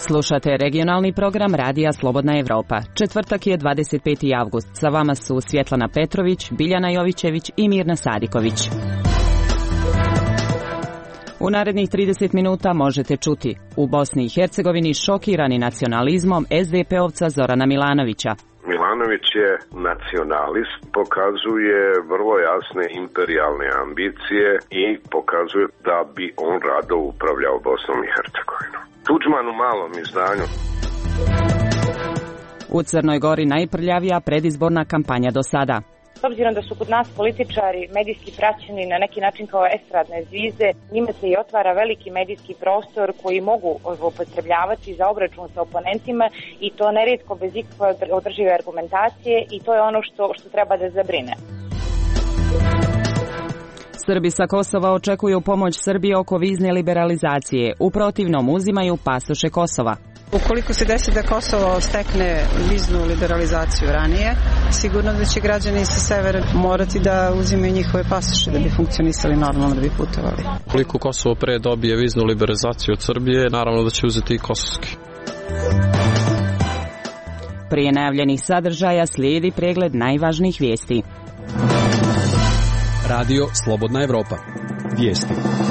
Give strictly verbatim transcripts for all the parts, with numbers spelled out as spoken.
Slušate regionalni program Radija Slobodna Evropa. Četvrtak je dvadeset peti avgust. Sa vama su Svjetlana Petrović, Biljana Jovićević i Mirna Sadiković. U narednih trideset minuta možete čuti: u Bosni i Hercegovini šokirani nacionalizmom es de pe-ovca Zorana Milanovića. Milanović je nacionalist, pokazuje vrlo jasne imperijalne ambicije i pokazuje da bi on rado upravljao Bosnom i Hercegovinom. Tudžman u malom izdanju. U Crnoj Gori najprljavija predizborna kampanja do sada. S obzirom da su kod nas političari medijski praćeni na neki način kao estradne zvizde, njima se i otvara veliki medijski prostor koji mogu upotrebljavati za obračun sa oponentima i to nerijetko bez ikakve održive argumentacije, i to je ono što, što treba da zabrine. Srbi sa Kosova očekuju pomoć Srbije oko vizne liberalizacije. U protivnom uzimaju pasoše Kosova. Ukoliko se desi da Kosovo stekne viznu liberalizaciju ranije, sigurno da će građani sa severa morati da uzimaju njihove pasoše da bi funkcionisali normalno, da bi putovali. Ukoliko Kosovo pre dobije viznu liberalizaciju od Srbije, naravno da će uzeti i kosovski. Prije najavljenih sadržaja slijedi pregled najvažnijih vijesti. Radio Slobodna Evropa. Vijesti.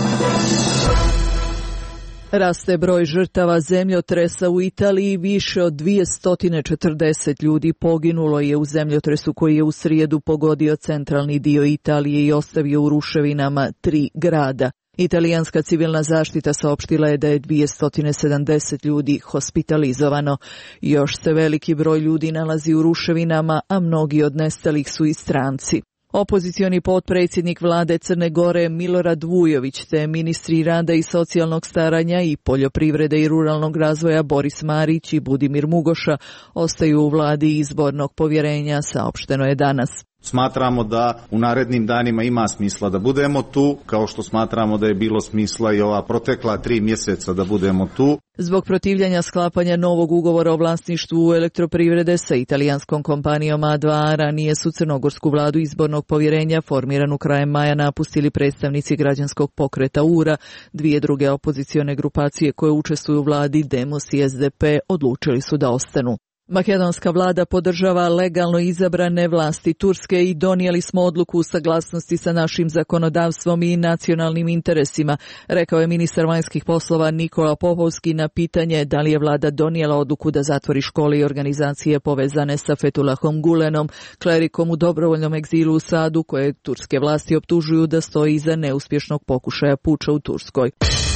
Raste broj žrtava zemljotresa u Italiji, više od dvjesto četrdeset ljudi poginulo je u zemljotresu koji je u srijedu pogodio centralni dio Italije i ostavio u ruševinama tri grada. Italijanska civilna zaštita saopštila je da je dvjesto sedamdeset ljudi hospitalizovano. Još se veliki broj ljudi nalazi u ruševinama, a mnogi od nestalih su i stranci. Opozicioni potpredsjednik vlade Crne Gore Milorad Vujović te ministri rada i socijalnog staranja i poljoprivrede i ruralnog razvoja Boris Marić i Budimir Mugoša ostaju u vladi izbornog povjerenja, saopšteno je danas. Smatramo da u narednim danima ima smisla da budemo tu, kao što smatramo da je bilo smisla i ova protekla tri mjeseca da budemo tu. Zbog protivljenja sklapanja novog ugovora o vlasništvu elektroprivrede sa italijanskom kompanijom A dva A, ranije su crnogorsku vladu izbornog povjerenja formiranu krajem maja napustili predstavnici građanskog pokreta U R A. Dvije druge opozicione grupacije koje učestvuju u vladi, Demos i es de pe, odlučili su da ostanu. Makedonska vlada podržava legalno izabrane vlasti Turske i donijeli smo odluku u saglasnosti sa našim zakonodavstvom i nacionalnim interesima, rekao je ministar vanjskih poslova Nikola Popovski na pitanje da li je vlada donijela odluku da zatvori škole i organizacije povezane sa Fethullahom Gulenom, klerikom u dobrovoljnom egzilu u Sadu, koje turske vlasti optužuju da stoji iza neuspješnog pokušaja puča u Turskoj.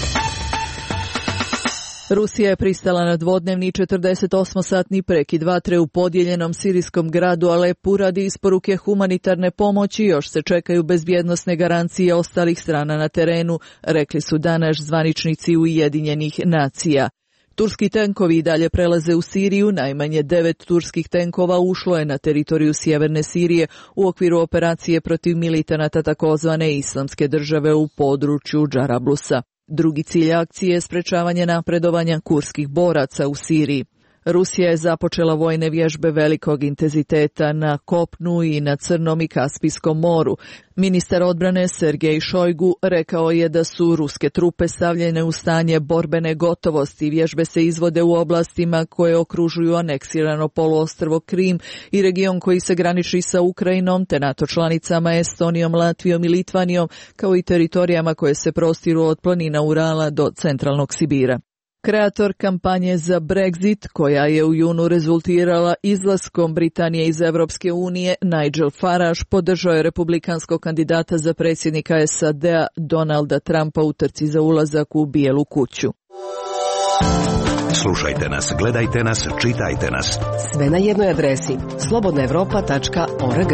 Rusija je pristala na dvodnevni četrdesetosmosatni prekid vatre u podijeljenom sirijskom gradu Alepu radi isporuke humanitarne pomoći. Još se čekaju bezbjednosne garancije ostalih strana na terenu, rekli su danas zvaničnici Ujedinjenih nacija. Turski tenkovi i dalje prelaze u Siriju. Najmanje devet turskih tenkova ušlo je na teritoriju sjeverne Sirije u okviru operacije protiv militanata takozvane Islamske države u području Džarablusa. Drugi cilj akcije je sprečavanje napredovanja kurskih boraca u Siriji. Rusija je započela vojne vježbe velikog intenziteta na kopnu i na Crnom i Kaspijskom moru. Ministar odbrane Sergej Šojgu rekao je da su ruske trupe stavljene u stanje borbene gotovosti. Vježbe se izvode u oblastima koje okružuju aneksirano poluostrvo Krim i region koji se graniči sa Ukrajinom, te NATO članicama Estonijom, Latvijom i Litvanijom, kao i teritorijama koje se prostiru od planina Urala do centralnog Sibira. Kreator kampanje za Brexit, koja je u junu rezultirala izlaskom Britanije iz Europske unije, Nigel Farage podržao je republikanskog kandidata za predsjednika es a de a Donalda Trumpa u trci za ulazak u Bijelu kuću. Slušajte nas, gledajte nas, čitajte nas. Sve na jednoj adresi slobodna evropa tačka org.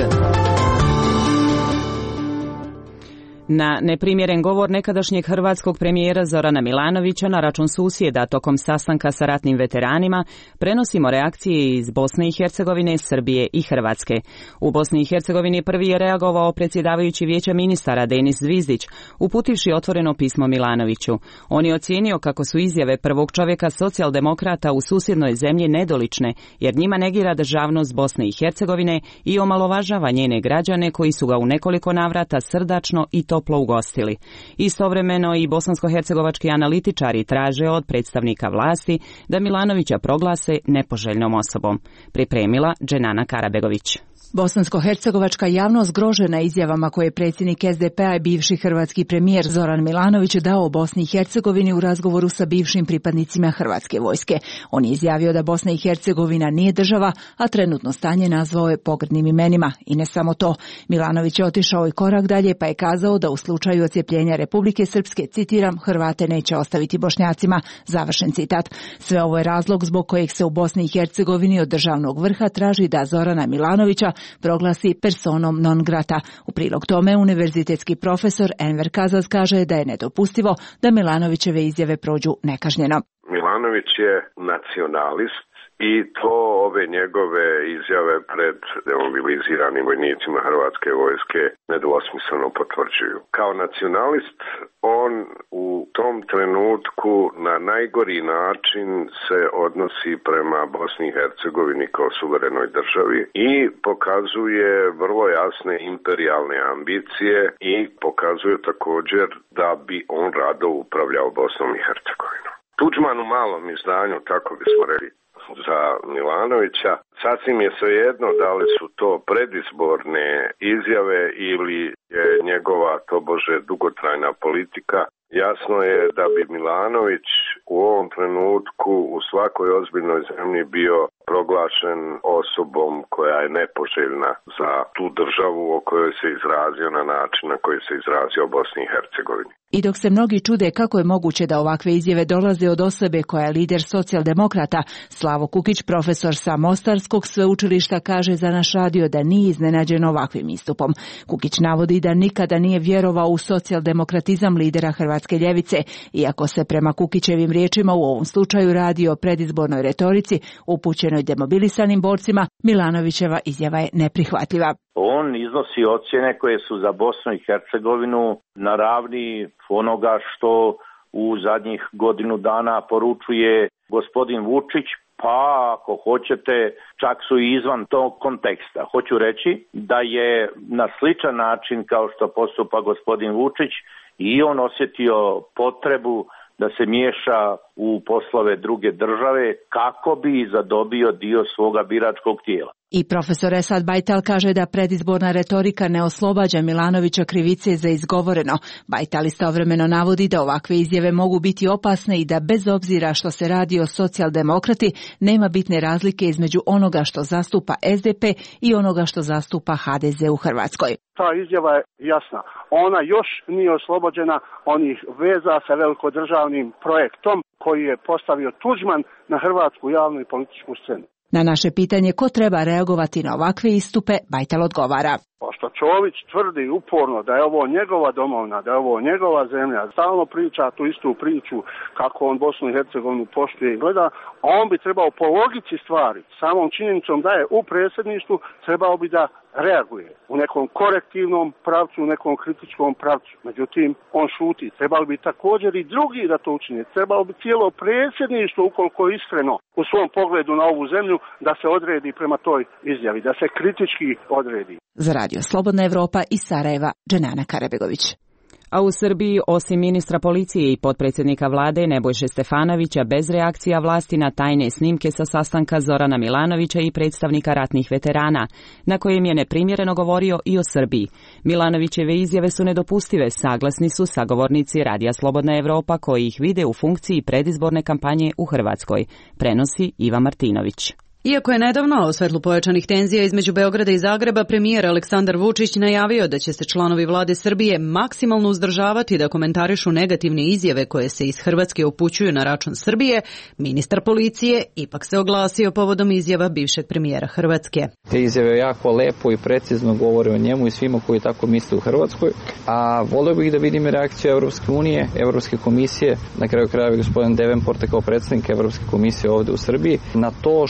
Na neprimjeren govor nekadašnjeg hrvatskog premijera Zorana Milanovića na račun susjeda tokom sastanka sa ratnim veteranima prenosimo reakcije iz Bosne i Hercegovine, Srbije i Hrvatske. U Bosni i Hercegovini prvi je reagovao predsjedavajući Vijeća ministara Denis Zvizdić, uputivši otvoreno pismo Milanoviću. On je ocijenio kako su izjave prvog čovjeka socijaldemokrata u susjednoj zemlji nedolične, jer njima negira državnost Bosne i Hercegovine i omalovažava njene građane koji su ga u nekoliko navrata srdačno i toplo ugostili. Istovremeno i bosansko-hercegovački analitičari traže od predstavnika vlasti da Milanovića proglase nepoželjnom osobom. Pripremila Dženana Karabegović. Bosansko-hercegovačka javnost zgrožena izjavama koje je predsjednik S D P-a i bivši hrvatski premijer Zoran Milanović dao o Bosni i Hercegovini u razgovoru sa bivšim pripadnicima hrvatske vojske. On je izjavio da Bosna i Hercegovina nije država, a trenutno stanje nazvao je pogrdnim imenima. I ne samo to, Milanović je otišao i korak dalje pa je kazao da u slučaju odcjepljenja Republike Srpske, citiram, Hrvate neće ostaviti Bošnjacima, završen citat. Sve ovo je razlog zbog kojeg se u Bosni i Hercegovini od državnog vrha traži da Zorana Milanovića proglasi personom non grata. U prilog tome univerzitetski profesor Enver Kazaz kaže da je nedopustivo da Milanovićeve izjave prođu nekažnjeno. Milanović je nacionalist i to ove njegove izjave pred demobiliziranim vojnicima hrvatske vojske nedvosmisleno potvrđuju. Kao nacionalist on u tom trenutku na najgori način se odnosi prema Bosni i Hercegovini kao suverenoj državi i pokazuje vrlo jasne imperijalne ambicije i pokazuje također da bi on rado upravljao Bosnom i Hercegovinom. Tuđman u malom izdanju, tako bismo rekli, za Milanovića, sasvim je svejedno da li su to predizborne izjave ili je njegova tobože dugotrajna politika. Jasno je da bi Milanović u ovom trenutku u svakoj ozbiljnoj zemlji bio proglašen osobom koja je nepoželjna za tu državu o kojoj se izrazio na način na koji se izrazio o Bosni i Hercegovini. I dok se mnogi čude kako je moguće da ovakve izjave dolaze od osobe koja je lider socijaldemokrata, Slavo Kukić, profesor sa Mostarskog sveučilišta, kaže za naš radio da nije iznenađen ovakvim istupom. Kukić navodi da nikada nije vjerovao u socijaldemokratizam lidera hrvatske ljevice, iako se prema Kukićevim riječima u ovom slučaju radi o predizbornoj retorici upućenoj demobilisanim borcima, Milanovićeva izjava je neprihvatljiva. On iznosi ocjene koje su za Bosnu i Hercegovinu na ravni onoga što u zadnjih godinu dana poručuje gospodin Vučić, pa ako hoćete čak su i izvan tog konteksta. Hoću reći da je na sličan način kao što postupa gospodin Vučić i on osjetio potrebu da se miješa u poslove druge države kako bi zadobio dio svoga biračkog tijela. I profesor Esad Bajtal kaže da predizborna retorika ne oslobađa Milanovića krivice za izgovoreno. Bajtal istovremeno navodi da ovakve izjave mogu biti opasne i da bez obzira što se radi o socijaldemokrati nema bitne razlike između onoga što zastupa S D P i onoga što zastupa H D Z u Hrvatskoj. Ta izjava je jasna. Ona još nije oslobođena onih veza sa velikodržavnim projektom koji je postavio Tuđman na hrvatsku javnu i političku scenu. Na naše pitanje ko treba reagovati na ovakve istupe, Bajtal odgovara. Pošto Čović tvrdi uporno da je ovo njegova domovina, da je ovo njegova zemlja, stalno priča tu istu priču kako on Bosnu i Hercegovinu poštuje i gleda, on bi trebao po logici stvari, samom činjenicom da je u predsjedništvu, trebao bi da reaguje u nekom korektivnom pravcu, u nekom kritičkom pravcu. Međutim, on šuti. Trebalo bi također i drugi da to učine. Trebalo bi cijelo predsjedništvo, ukoliko je iskreno u svom pogledu na ovu zemlju, da se odredi prema toj izjavi, da se kritički odredi. Za radio Slobodna Evropa iz Sarajeva, Dženana Karabegović. A u Srbiji, osim ministra policije i potpredsjednika vlade Nebojše Stefanovića, bez reakcija vlasti na tajne snimke sa sastanka Zorana Milanovića i predstavnika ratnih veterana, na kojem je neprimjereno govorio i o Srbiji. Milanovićeve izjave su nedopustive, saglasni su sagovornici Radija Slobodna Evropa koji ih vide u funkciji predizborne kampanje u Hrvatskoj, prenosi Iva Martinović. Iako je nedavno, u svetlu pojačanih tenzija između Beograda i Zagreba, premijer Aleksandar Vučić najavio da će se članovi vlade Srbije maksimalno uzdržavati da komentarišu negativne izjave koje se iz Hrvatske upućuju na račun Srbije, ministar policije ipak se oglasio povodom izjava bivšeg premijera Hrvatske. Te izjave jako lepo i precizno govore o njemu i svima koji tako misle u Hrvatskoj, a volio bih da vidim reakciju Evropske unije, Evropske komisije, na kraju krajeva gospodin Devenport kao predsjednik Evropske komisije ovde u Srbiji, na to što se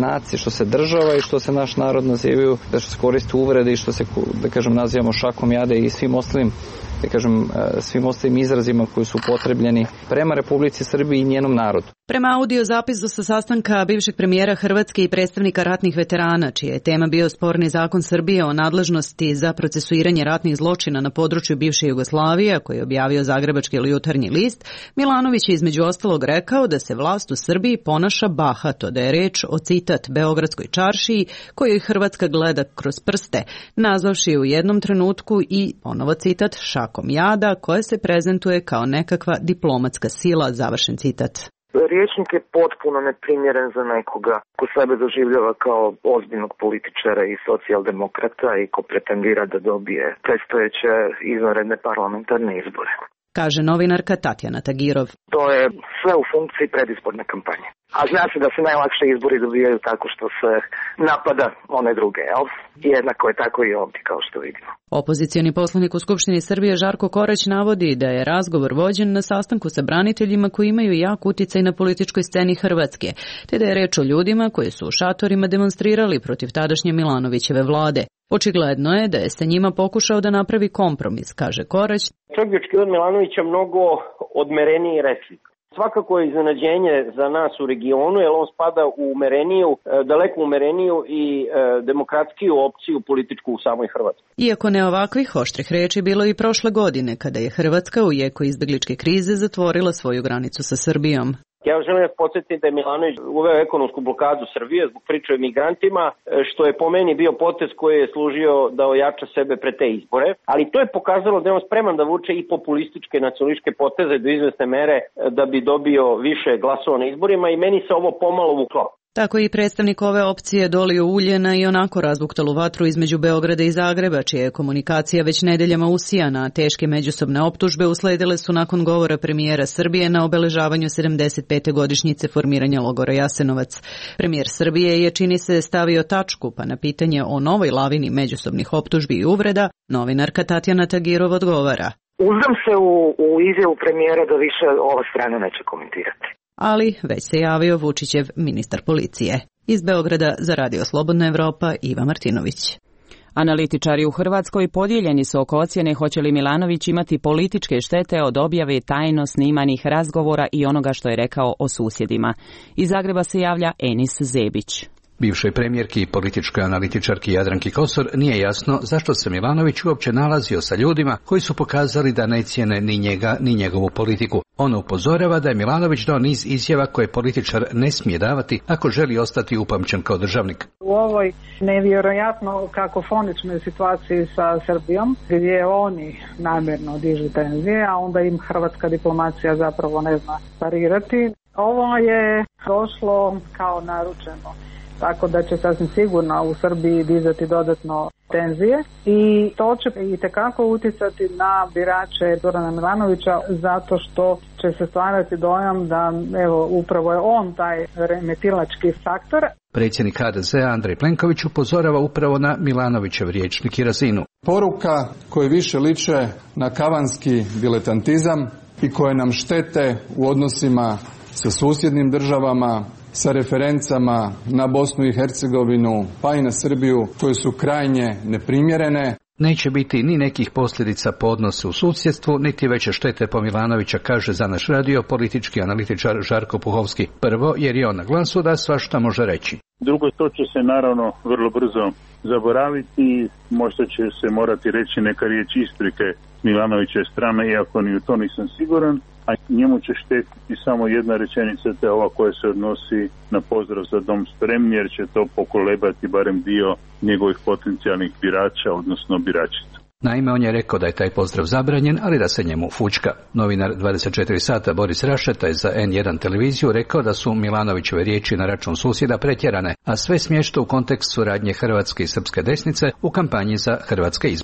nacije, što se država i što se naš narod nazivaju, da što se koriste uvrede i što se, da kažem, nazivamo šakom jade i svim ostalim, da kažem, svim ostalim izrazima koji su upotrebljeni prema Republici Srbiji i njenom narodu. Prema audio zapisu sa sastanka bivšeg premijera Hrvatske i predstavnika ratnih veterana, čija je tema bio sporni zakon Srbije o nadležnosti za procesuiranje ratnih zločina na području bivše Jugoslavije, koji je objavio Zagrebački Jutarnji list, Milanović je između ostalog rekao da se vlast u Srbiji ponaša bahato, da je reč o, citat, Beogradskoj čaršiji kojoj Hrvatska gleda kroz prste, nazvavši u jednom trenutku i, ponovo citat, šakom jada koja se prezentuje kao nekakva diplomatska sila, završen citat. Rječnik je potpuno neprimjeren za nekoga ko sebe doživljava kao ozbiljnog političara i socijaldemokrata i ko pretendira da dobije predstojeće izvanredne parlamentarne izbore. Kaže novinarka Tatjana Tagirov. To je sve u funkciji predizborne kampanje. A zna se da se najlakše izbori dobijaju tako što se napada one druge, jel? Jednako je tako i ovdje, kao što vidimo. Opozicioni poslanik u Skupštini Srbije Žarko Korać navodi da je razgovor vođen na sastanku sa braniteljima koji imaju jak uticaj na političkoj sceni Hrvatske, te da je reč o ljudima koji su u šatorima demonstrirali protiv tadašnje Milanovićeve vlade. Očigledno je da je sa njima pokušao da napravi kompromis, kaže Korać. Čovjek je od Milanovića mnogo odmereniji rečnik. Svakako je iznenađenje za nas u regionu, jer on spada u umereniju, daleko umereniju i e, demokratskiju opciju političku u samoj Hrvatskoj. Iako ne ovakvih oštrih reči bilo i prošle godine, kada je Hrvatska u jeku izbegličke krize zatvorila svoju granicu sa Srbijom. Ja želim da podsjetim da je Milanović uveo ekonomsku blokadu Srbije zbog priče o migrantima, što je po meni bio potez koji je služio da ojača sebe pre te izbore, ali to je pokazalo da je on spreman da vuče i populističke nacionalističke poteze do izvesne mere da bi dobio više glasova na izborima i meni se ovo pomalo vuklo. Tako i predstavnik ove opcije dolio ulje na i onako razbuktalu vatru između Beograda i Zagreba, čija je komunikacija već nedeljama usijana, a teške međusobne optužbe usledile su nakon govora premijera Srbije na obeležavanju sedamdeset pete godišnjice formiranja logora Jasenovac. Premijer Srbije je, čini se, stavio tačku, pa na pitanje o novoj lavini međusobnih optužbi i uvreda, novinarka Tatjana Tagirov odgovara. Uzdam se u, u izjavu premijera da više ova strana neće komentirati. Ali već se javio Vučićev ministar policije. Iz Beograda za Radio Slobodna Evropa, Iva Martinović. Analitičari u Hrvatskoj podijeljeni su oko ocjene hoće li Milanović imati političke štete od objave tajno snimanih razgovora i onoga što je rekao o susjedima. Iz Zagreba se javlja Enis Zebić. Bivšoj premijerki i političkoj analitičarki Jadranki Kosor nije jasno zašto se Milanović uopće nalazio sa ljudima koji su pokazali da ne cijene ni njega ni njegovu politiku. Ona upozorava da je Milanović dao niz izjava koje političar ne smije davati ako želi ostati upamćen kao državnik. U ovoj nevjerojatno kakofoničnoj situaciji sa Srbijom, gdje oni namjerno dižu tenzije, a onda im hrvatska diplomacija zapravo ne zna parirati, ovo je došlo kao naručeno. Tako da će sasvim sigurno u Srbiji dizati dodatno tenzije i to će itekako utjecati na birače Zorana Milanovića zato što će se stvarati dojam da evo upravo je on taj remetilački faktor. Predsjednik H D Z-a Andrej Plenković upozorava upravo na Milanovićev rječnik i razinu. Poruka koje više liče na kavanski diletantizam i koje nam štete u odnosima sa susjednim državama, sa referencama na Bosnu i Hercegovinu pa i na Srbiju koje su krajnje neprimjerene. Neće biti ni nekih posljedica po odnosu u susjedstvu, niti veće štete po Milanovića, kaže za naš radio politički analitičar Žarko Puhovski. Prvo, jer je on na glasu da svašta može reći. Drugo, to će se naravno vrlo brzo zaboraviti, možda će se morati reći neka riječ isprike Milanovićeve strane, iako ni u to nisam siguran, a njemu će štetiti samo jedna rečenica, te ova koja se odnosi na pozdrav za dom spremni, jer će to pokolebati barem dio njegovih potencijalnih birača, odnosno biračica. Naime, on je rekao da je taj pozdrav zabranjen, ali da se njemu fučka. Novinar dvadeset četiri sata Boris Rašeta je za en jedan televiziju rekao da su Milanovićeve riječi na račun susjeda pretjerane, a sve smješta u kontekst suradnje hrvatske i srpske desnice u kampanji za hrvatske izbore.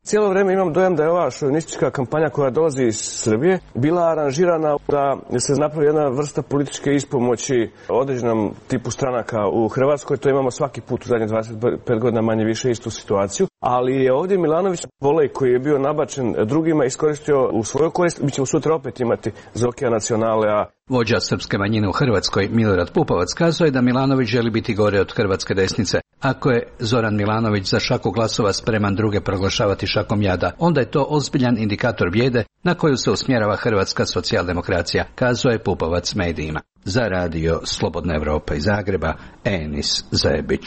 Cijelo vrijeme imam dojam da je ova šovinistička kampanja koja dolazi iz Srbije bila aranžirana da se napravi jedna vrsta političke ispomoći određenom tipu stranaka u Hrvatskoj. To imamo svaki put u zadnjih dvadeset pet godina manje više istu situaciju. Ali je ovdje Milanović volej koji je bio nabačen drugima iskoristio u svoju korist. Mi ćemo sutra opet imati Zokija Nacionale, a vođa srpske manjine u Hrvatskoj, Milorad Pupovac, kazao je da Milanović želi biti gore od hrvatske desnice. Ako je Zoran Milanović za šaku glasova spreman druge proglašavati šakom jada, onda je to ozbiljan indikator bijede na koju se usmjerava hrvatska socijaldemokracija, kazao je Pupovac medijima. Za radio Slobodna Evropa iz Zagreba, Enis Zebić.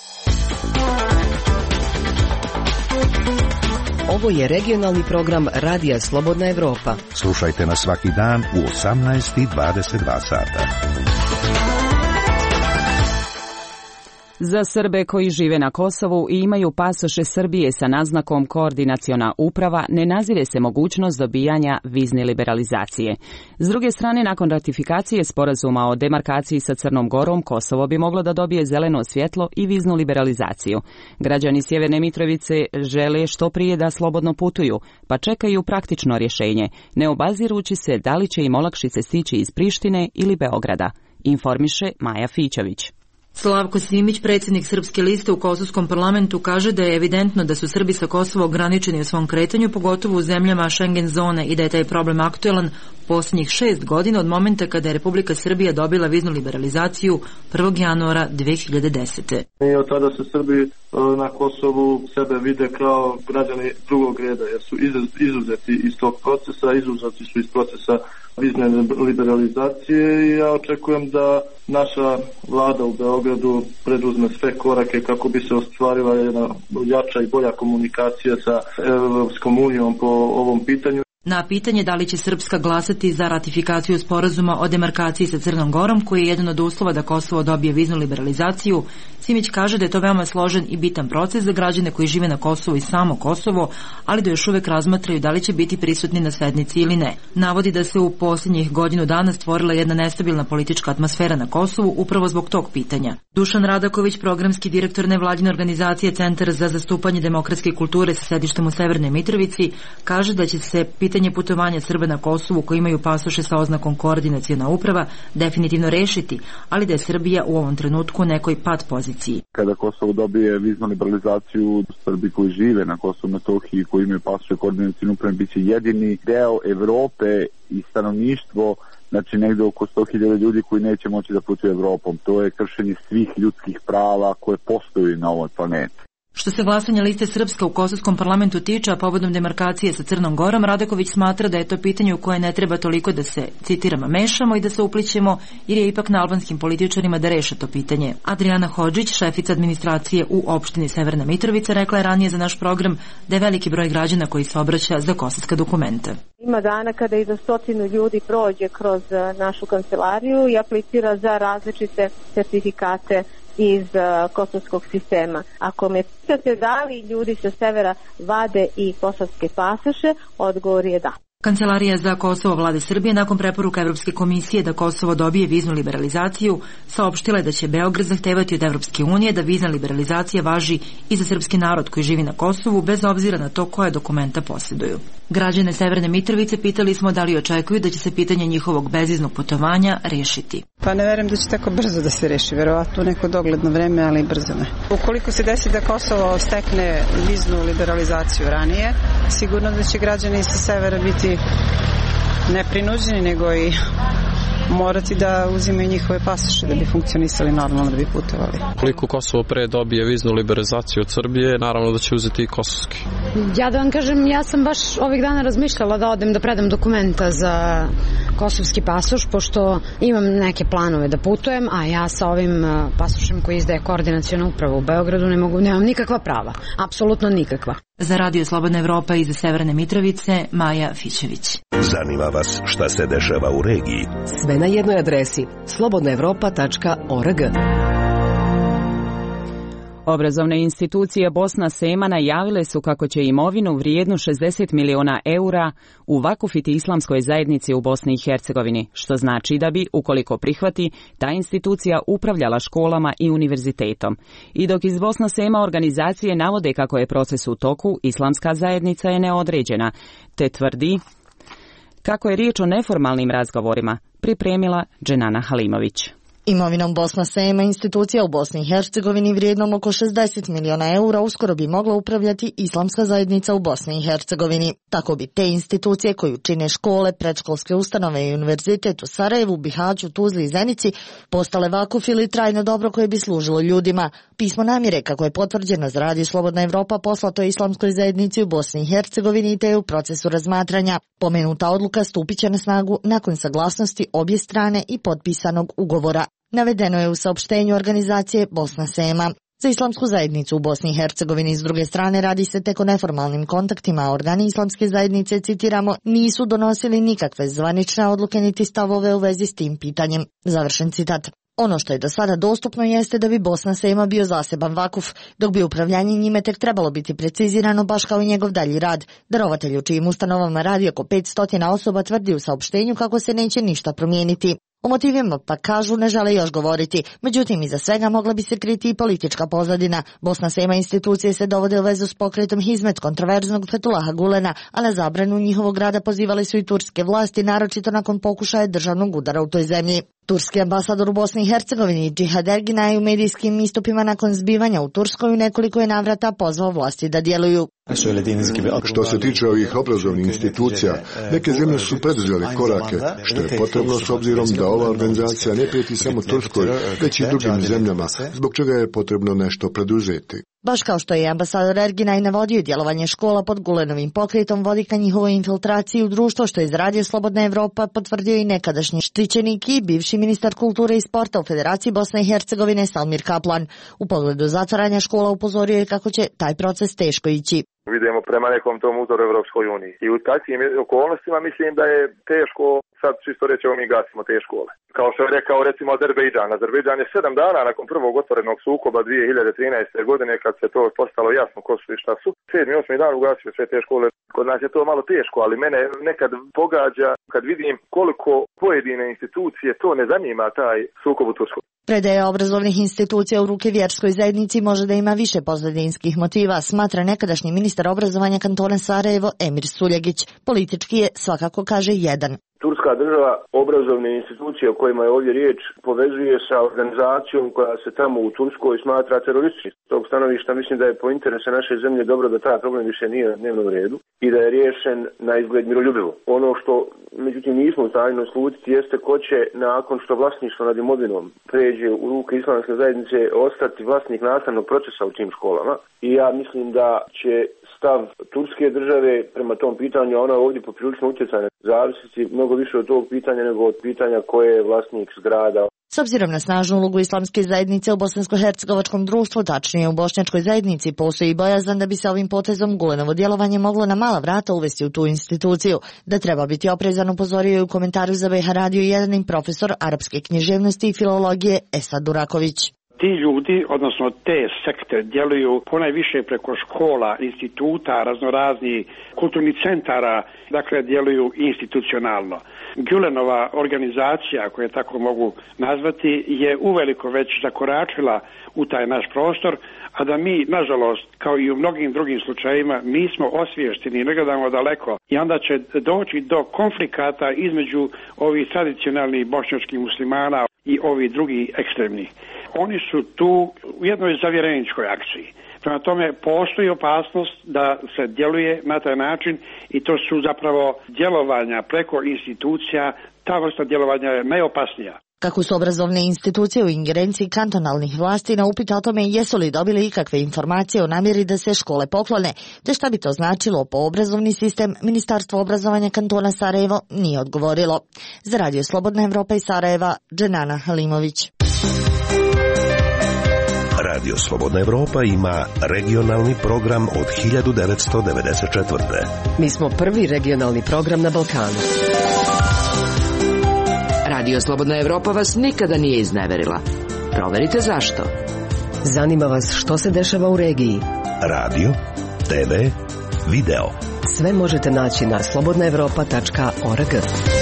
Ovo je regionalni program Radija Slobodna Evropa. Slušajte nas svaki dan u osamnaest i dvadeset dva sata. Za Srbe koji žive na Kosovu i imaju pasoše Srbije sa naznakom koordinaciona uprava, ne nazire se mogućnost dobijanja vizne liberalizacije. S druge strane, nakon ratifikacije sporazuma o demarkaciji sa Crnom Gorom, Kosovo bi moglo da dobije zeleno svjetlo i viznu liberalizaciju. Građani Sjeverne Mitrovice žele što prije da slobodno putuju, pa čekaju praktično rješenje, ne obazirući se da li će im olakšice stići iz Prištine ili Beograda, informiše Maja Fićević. Slavko Simić, predsjednik Srpske liste u Kosovskom parlamentu, kaže da je evidentno da su Srbi sa Kosova ograničeni u svom kretanju, pogotovo u zemljama Schengen zone, i da je taj problem aktuelan posljednjih šest godina od momenta kada je Republika Srbija dobila viznu liberalizaciju prvog januara dve hiljade desete. I od tada se Srbi na Kosovu sebe vide kao građani drugog reda, jer su izuzeti iz tog procesa, izuzeti su iz procesa vizne liberalizacije i ja očekujem da naša vlada u Beogradu preduzme sve korake kako bi se ostvarila jedna jača i bolja komunikacija sa Evropskom unijom po ovom pitanju. Na pitanje da li će Srpska glasati za ratifikaciju sporazuma o demarkaciji sa Crnom Gorom, koji je jedan od uslova da Kosovo dobije viznu liberalizaciju, Simić kaže da je to veoma složen i bitan proces za građane koji žive na Kosovu i samo Kosovo, ali da još uvek razmatraju da li će biti prisutni na sednici ili ne. Navodi da se u posljednjih godinu dana stvorila jedna nestabilna politička atmosfera na Kosovu upravo zbog tog pitanja. Dušan Radaković, programski direktor nevladine organizacije Centar za zastupanje demokratske kulture sa sedištem u Severnoj Mitrovici, kaže da će se pitanje putovanja Srba na Kosovu koji imaju pasoše sa oznakom koordinaciona uprava definitivno rešiti, ali da je Srbija u ovom trenutku u nekoj pad poziciji. Kada Kosovo dobije viznu liberalizaciju, Srbi koji žive na Kosovu, Metohiji, koji imaju pasoše koordinacione uprave, bit će jedini deo Evrope i stanovništvo, znači negde oko sto hiljada ljudi koji neće moći da putuju Evropom. To je kršenje svih ljudskih prava koje postoji na ovoj planeti. Što se glasanja liste Srpska u Kosovskom parlamentu tiče, a povodom demarkacije sa Crnom Gorom, Radaković smatra da je to pitanje u koje ne treba toliko da se, citiramo, mešamo i da se uplićemo, jer je ipak na albanskim političarima da reše to pitanje. Adriana Hodžić, šefica administracije u opštini Severna Mitrovica, rekla je ranije za naš program da je veliki broj građana koji se obraća za kosovska dokumenta. Ima dana kada i za stotinu ljudi prođe kroz našu kancelariju i aplicira za različite sertifikate iz uh, kosovskog sistema. Ako me pitate da li ljudi sa severa vade i kosovske pasoše, odgovor je da. Kancelarija za Kosovo vlade Srbije nakon preporuka Evropske komisije da Kosovo dobije viznu liberalizaciju saopštila je da će Beograd zahtevati od Evropske unije da vizna liberalizacija važi i za srpski narod koji živi na Kosovu bez obzira na to koje dokumenta posjeduju. Građane Severne Mitrovice pitali smo da li očekuju da će se pitanje njihovog bezviznog putovanja rešiti. Pa ne verujem da će tako brzo da se reši, verovatno neko dogledno vreme, ali brzo ne. Ukoliko se desi da Kosovo stekne viznu liberalizaciju ranije, sigurno da će građani sa severa biti ne prinuđeni, nego i morati da uzimaju njihove pasoše da bi funkcionisali normalno, da bi putovali. Koliko Kosovo pre dobije viznu liberalizaciju od Srbije, naravno da će uzeti i kosovski. Ja da vam kažem, ja sam baš ovih dana razmišljala da odem da predam dokumenta za kosovski pasoš, pošto imam neke planove da putujem, a ja sa ovim pasošem koji izdaje koordinaciona uprava u Beogradu ne mogu, nemam nikakva prava, apsolutno nikakva. Za Radio Slobodna Evropa iz Severne Mitrovice, Maja Fićević. Zanima vas šta se dešava u regiji? Sve na jednoj adresi slobodna evropa tačka org. Obrazovne institucije Bosna Sema najavile su kako će imovinu vrijednu šezdeset miliona eura uvakufiti islamskoj zajednici u Bosni i Hercegovini, što znači da bi, ukoliko prihvati, ta institucija upravljala školama i univerzitetom. I dok iz Bosna Sema organizacije navode kako je proces u toku, islamska zajednica je neodređena, te tvrdi kako je riječ o neformalnim razgovorima, pripremila Dženana Halimović. Imovinom Bosna Sema, institucija u Bosni i Hercegovini vrijednom oko šezdeset miliona eura, uskoro bi mogla upravljati islamska zajednica u Bosni i Hercegovini. Tako bi te institucije koju čine škole, predškolske ustanove i univerzitet u Sarajevu, Bihaću, Tuzli i Zenici postale vakuf ili trajno dobro koje bi služilo ljudima. Pismo namjere, kako je potvrđeno za Radio Slobodna Evropa, poslato islamskoj zajednici u Bosni i Hercegovini te je u procesu razmatranja. Pomenuta odluka stupit će na snagu nakon saglasnosti obje strane i potpisanog ugovora. Navedeno je u saopštenju organizacije Bosna Sema. Za islamsku zajednicu u Bosni i Hercegovini s druge strane radi se tek o neformalnim kontaktima, a organi islamske zajednice, citiramo, nisu donosili nikakve zvanične odluke niti stavove u vezi s tim pitanjem. Završen citat. Ono što je do sada dostupno jeste da bi Bosna Sema bio zaseban vakuf, dok bi upravljanje njime tek trebalo biti precizirano baš kao i njegov dalji rad. Darovatelj u čijim ustanovama radi oko petsto osoba tvrdi u saopštenju kako se neće ništa promijeniti. O motivima pa kažu ne žele još govoriti, međutim iza svega mogla bi se kriti i politička pozadina. Bosna Sema institucije se dovode u vezu s pokretom Hizmet kontroverznog Fetulaha Gulena, a na zabranu njihovog rada pozivali su i turske vlasti, naročito nakon pokušaja državnog udara u toj zemlji. Turski ambasador u Bosni i Hercegovini Džihad Erginaj u medijskim istupima nakon zbivanja u Turskoj u nekoliko je navrata pozvao vlasti da djeluju. Što se tiče ovih obrazovnih institucija, neke zemlje su preduzele korake, što je potrebno s obzirom da ova organizacija ne prijeti samo Turskoj, već i drugim zemljama, zbog čega je potrebno nešto preduzeti. Baš kao što je ambasador Erginaj navodio, djelovanje škola pod Gulenovim pokretom vodi ka njihovoj infiltraciji u društvo, što je izradio Slobodna Evropa potvrdio i nekadašnji štićenik i bivši ministar kulture i sporta u Federaciji Bosne i Hercegovine Salmir Kaplan. U pogledu zatvaranja škola upozorio je kako će taj proces teško ići. Vidimo prema nekom tom uzoru Evropskoj uniji. I u takvim okolnostima mislim da je teško, sad čisto reći, mi gasimo te škole. Kao što je rekao recimo Azerbejdžan. Azerbejdžan je sedam dana nakon prvog otvorenog sukoba dvije hiljade trinaeste. godine, kad se to postalo jasno ko su i šta su, sedmi, osmi dan ugasio sve te škole. Kod nas je to malo teško, ali mene nekad pogađa kad vidim koliko pojedine institucije to ne zanima taj sukob u Turskoj. Predaja obrazovnih institucija u ruke vjerskoj zajednici može da ima više pozadinskih motiva, smatra nekadašnji ministar obrazovanja kantona Sarajevo Emir Suljegić. Politički je, svakako kaže, jedan. Turska država obrazovne institucije o kojima je ovdje riječ povezuje sa organizacijom koja se tamo u Turskoj smatra terorističkim. S tog stanovišta mislim da je po interesu naše zemlje dobro da taj problem više nije na dnevnom redu i da je riješen na izgled miroljubivo. Ono što međutim nismo u stanju naslutiti jeste ko će nakon što vlasništvo nad imovinom pređe u ruke islamske zajednice ostati vlasnik nastavnog procesa u tim školama i ja mislim da će stav turske države prema tom pitanju, ona je ovdje poprilično utjecana, zavisiti mnogo više od tog pitanja nego od pitanja koje je vlasnik zgrada. S obzirom na snažnu ulogu islamske zajednice u bosansko-hercegovačkom društvu, tačnije u bošnjačkoj zajednici, postoji bojazan da bi se ovim potezom Gulenovo djelovanje moglo na mala vrata uvesti u tu instituciju. Da treba biti oprezan, upozorio je u komentaru za B H Radio jedan profesor arapske književnosti i filologije Esad Duraković. Ti ljudi, odnosno te sekte, djeluju ponajviše preko škola, instituta, raznoraznih kulturnih centara, dakle djeluju institucionalno. Gülenova organizacija, ako je tako mogu nazvati, je uveliko već zakoračila u taj naš prostor, a da mi, nažalost, kao i u mnogim drugim slučajevima, nismo osviješteni, ne gledamo daleko i onda će doći do konflikata između ovih tradicionalnih bošnjačkih muslimana i ovih drugih ekstremnih. Oni su tu u jednoj zavjereničkoj akciji. Prema tome postoji opasnost da se djeluje na taj način i to su zapravo djelovanja preko institucija, ta vrsta djelovanja je najopasnija. Kako su obrazovne institucije u ingerenciji kantonalnih vlasti, na upit o tome jesu li dobili ikakve informacije o namjeri da se škole poklone, te šta bi to značilo po obrazovni sistem, Ministarstvo obrazovanja kantona Sarajevo nije odgovorilo. Za Radio Slobodna Evropa iz Sarajeva, Dženana Halimović. Radio Slobodna Evropa ima regionalni program od hiljadu devetsto devedeset četvrte. Mi smo prvi regionalni program na Balkanu. Radio Slobodna Evropa vas nikada nije izneverila. Proverite zašto. Zanima vas što se dešava u regiji? Radio, te ve, video. Sve možete naći na slobodna evropa tačka org.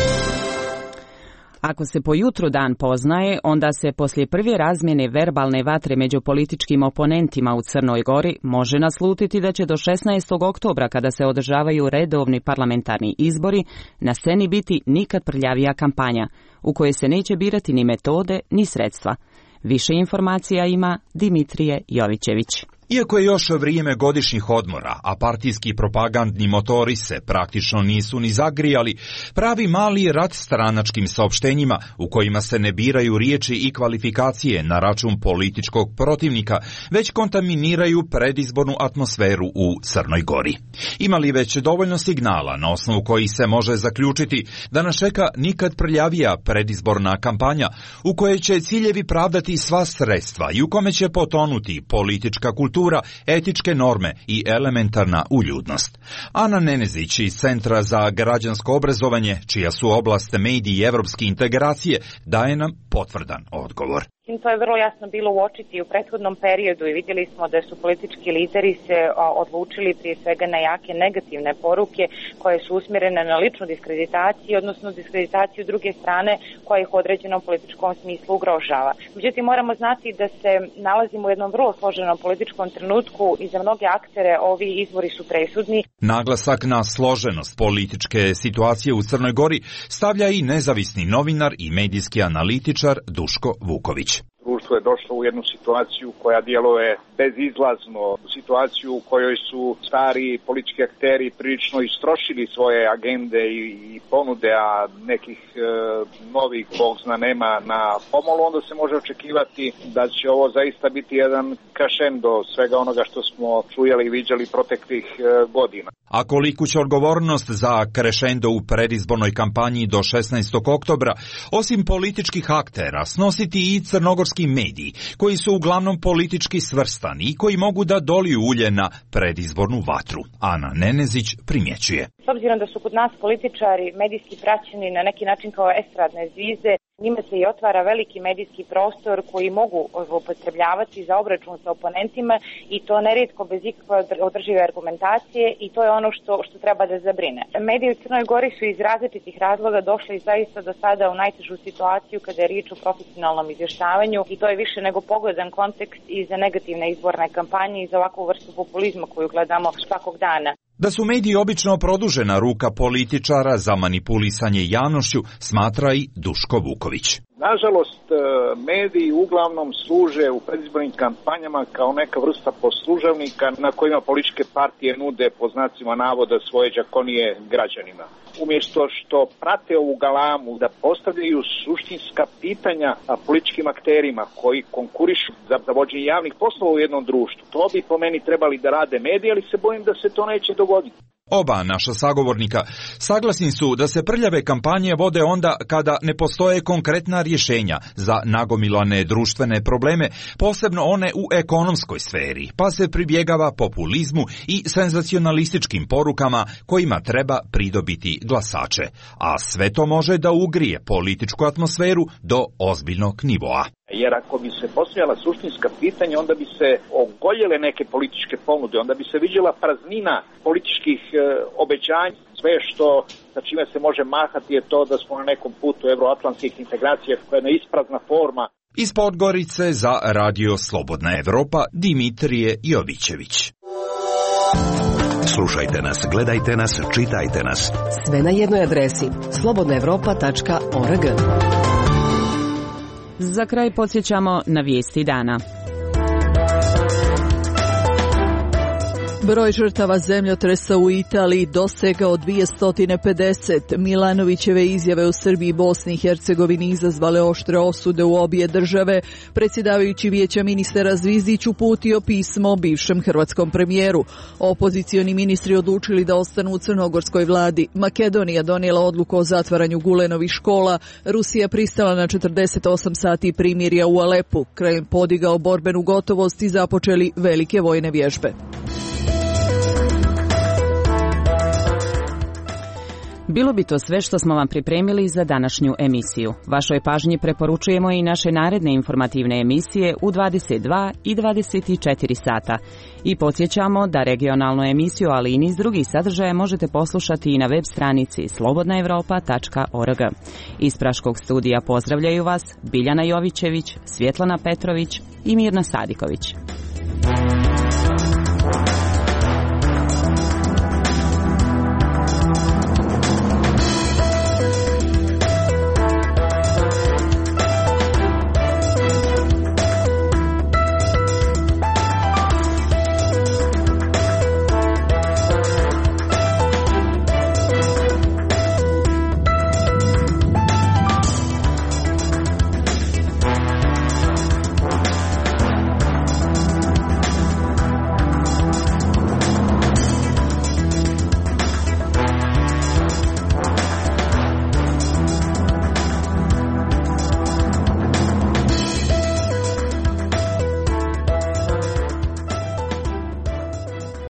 Ako se po jutru dan poznaje, onda se poslije prve razmjene verbalne vatre među političkim oponentima u Crnoj Gori može naslutiti da će do šesnaestog oktobra, kada se održavaju redovni parlamentarni izbori, na sceni biti nikad prljavija kampanja, u kojoj se neće birati ni metode, ni sredstva. Više informacija ima Dimitrije Jovićević. Iako je još vrijeme godišnjih odmora, a partijski propagandni motori se praktično nisu ni zagrijali, pravi mali rat stranačkim saopštenjima u kojima se ne biraju riječi i kvalifikacije na račun političkog protivnika, već kontaminiraju predizbornu atmosferu u Crnoj Gori. Ima li već dovoljno signala na osnovu kojih se može zaključiti da nas čeka nikad prljavija predizborna kampanja u kojoj će ciljevi pravdati sva sredstva i u kome će potonuti politička kultura, etičke norme i elementarna uljudnost? Ana Nenezić iz Centra za građansko obrazovanje, čija su oblast mediji i evropske integracije, daje nam potvrdan odgovor. To je vrlo jasno bilo uočiti u prethodnom periodu i vidjeli smo da su politički lideri se odlučili prije svega na jake negativne poruke koje su usmjerene na ličnu diskreditaciju, odnosno diskreditaciju druge strane koja ih u određenom političkom smislu ugrožava. Međutim, moramo znati da se nalazimo u jednom vrlo složenom političkom trenutku i za mnoge aktere ovi izbori su presudni. Naglasak na složenost političke situacije u Crnoj Gori stavlja i nezavisni novinar i medijski analitičar Duško Vuković. Društvo je došlo u jednu situaciju koja djeluje bezizlazno, situaciju u kojoj su stari politički akteri prilično istrošili svoje agende i, i ponude, a nekih e, novih, bog zna, nema na pomolu, onda se može očekivati da će ovo zaista biti jedan crescendo svega onoga što smo čujali i viđali proteklih e, godina. A koliku će odgovornost za crescendo u predizbornoj kampanji do šesnaestog oktobra, osim političkih aktera, snositi i crnogorski mediji, koji su uglavnom politički svrstani i koji mogu da doliju ulje na predizbornu vatru? Ana Nenezić primjećuje. S obzirom da su kod nas političari medijski praćeni na neki način kao estradne zvizde, njima se i otvara veliki medijski prostor koji mogu upotrebljavati za obračun sa oponentima i to nerijetko bez ikakve održive argumentacije, i to je ono što, što treba da zabrine. Mediji u Crnoj Gori su iz različitih razloga došli zaista do sada u najtežu situaciju kada je riječ o profesionalnom izvještavanju, i to je više nego pogodan kontekst i za negativne izborne kampanje i za ovakvu vrstu populizma koju gledamo svakog dana. Da su mediji obično produžena ruka političara za manipulisanje javnošću, smatra i Duško Vuković. Nažalost, mediji uglavnom služe u predizbornim kampanjama kao neka vrsta poslužavnika na kojima političke partije nude, po znacima navoda, svoje đakonije građanima. Umjesto što prate ovu galamu da postavljaju suštinska pitanja političkim akterima koji konkurišu za vođenje javnih poslova u jednom društvu, to bi po meni trebali da rade mediji, ali se bojim da se to neće dogoditi. Oba naša sagovornika saglasni su da se prljave kampanje vode onda kada ne postoje konkretna rješenja za nagomilane društvene probleme, posebno one u ekonomskoj sferi, pa se pribjegava populizmu i senzacionalističkim porukama kojima treba pridobiti glasače, a sve to može da ugrije političku atmosferu do ozbiljnog nivoa. Jer ako bi se postavljala suštinska pitanja, onda bi se ogoljele neke političke ponude, onda bi se viđala praznina političkih e, obećanja. Sve što sa čime se može mahati je to da smo na nekom putu evroatlantskih integracija, koja je jedna isprazna forma. Iz Podgorice za Radio Slobodna Evropa, Dimitrije Jovićević. Slušajte nas, gledajte nas, čitajte nas. Sve na jednoj adresi slobodna evropa tačka org. Za kraj podsjećamo na vijesti dana. Broj žrtava zemljotresa u Italiji dosegao dvjesto pedeset. Milanovićeve izjave u Srbiji i Bosni i Hercegovini izazvale oštre osude u obje države. Predsjedavajući Vijeća ministara Zvizdić uputio pismo bivšem hrvatskom premijeru. Opozicioni ministri odlučili da ostanu u crnogorskoj vladi. Makedonija donijela odluku o zatvaranju Gulenovih škola. Rusija pristala na četrdeset osam sati primirja u Alepu. Kremlj podigao borbenu gotovost i započeli velike vojne vježbe. Bilo bi to sve što smo vam pripremili za današnju emisiju. Vašoj pažnji preporučujemo i naše naredne informativne emisije u dvadeset dva i dvadeset četiri sata. I podsjećamo da regionalnu emisiju, ali i niz drugih sadržaja možete poslušati i na web stranici slobodna evropa tačka org. Iz Praškog studija pozdravljaju vas Biljana Jovićević, Svjetlana Petrović i Mirna Sadiković.